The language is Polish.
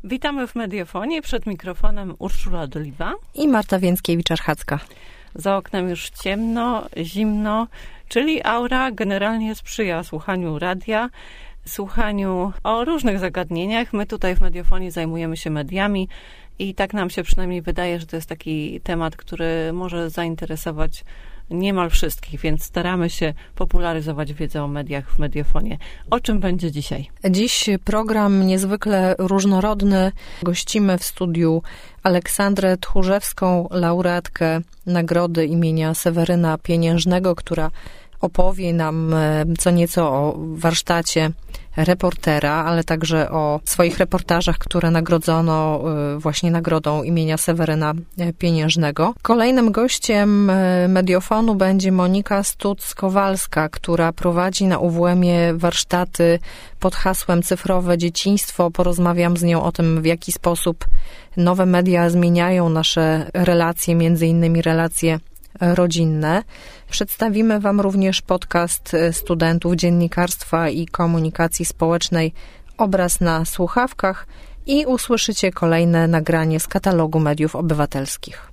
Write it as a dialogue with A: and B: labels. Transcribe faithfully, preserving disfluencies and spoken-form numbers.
A: Witamy w Mediofonii. Przed mikrofonem Urszula Doliwa
B: i Marta Więckiewicz-Archacka.
A: Za oknem już ciemno, zimno, czyli aura generalnie sprzyja słuchaniu radia, słuchaniu o różnych zagadnieniach. My tutaj w Mediofonii zajmujemy się mediami i tak nam się przynajmniej wydaje, że to jest taki temat, który może zainteresować niemal wszystkich, więc staramy się popularyzować wiedzę o mediach w Mediofonie. O czym będzie dzisiaj?
B: Dziś program niezwykle różnorodny. Gościmy w studiu Aleksandrę Tchórzewską, laureatkę nagrody imienia Seweryna Pieniężnego, która opowie nam co nieco o warsztacie reportera, ale także o swoich reportażach, które nagrodzono właśnie nagrodą imienia Seweryna Pieniężnego. Kolejnym gościem Mediofonu będzie Monika Stuc-Kowalska, która prowadzi na U W M-ie warsztaty pod hasłem Cyfrowe Dzieciństwo. Porozmawiam z nią o tym, w jaki sposób nowe media zmieniają nasze relacje, między innymi relacje rodzinne. Przedstawimy Wam również podcast studentów dziennikarstwa i komunikacji społecznej Obraz na słuchawkach i usłyszycie kolejne nagranie z katalogu mediów obywatelskich.